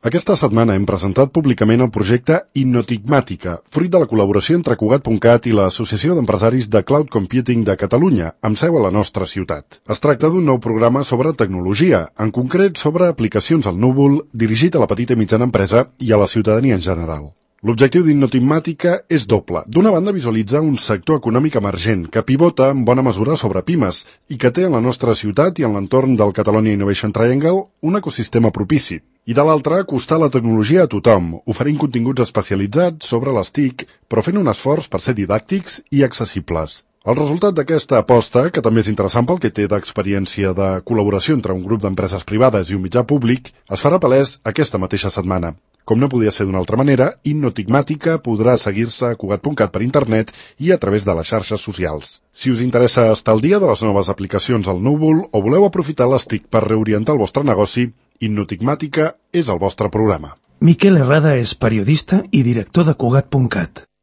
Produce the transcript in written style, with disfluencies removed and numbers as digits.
Aquesta setmana hem presentat públicament el projecte Innotigmàtica, fruit de la col·laboració entre Cugat.cat i l'Associació d'Empresaris de Cloud Computing de Catalunya, amb seu a la nostra ciutat. Es tracta d'un nou programa sobre tecnologia, en concret sobre aplicacions al núvol, dirigit a la petita i mitjana empresa i a la ciutadania en general. L'objectiu d'Innotigmàtica és doble. D'una banda, visualitzar un sector econòmic emergent que pivota en bona mesura sobre pimes i que té en la nostra ciutat i en l'entorn del Catalonia Innovation Triangle un ecosistema propici. I de l'altra, acostar la tecnologia a tothom, oferint continguts especialitzats sobre les TIC, però fent un esforç per ser didàctics i accessibles. El resultat d'aquesta aposta, que també és interessant pel que té d'experiència de col·laboració entre un grup d'empreses privades i un mitjà públic, es farà palès aquesta mateixa setmana. Com no podia ser d'una altra manera, Innotigmàtica podrà seguir-se a Cugat.cat per internet i a través de les xarxes socials. Si us interessa estar al dia de les noves aplicacions al núvol o voleu aprofitar les TIC per reorientar el vostre negoci, Innotigmàtica és el vostre programa. Miquel Herrada és periodista i director de Cugat.cat.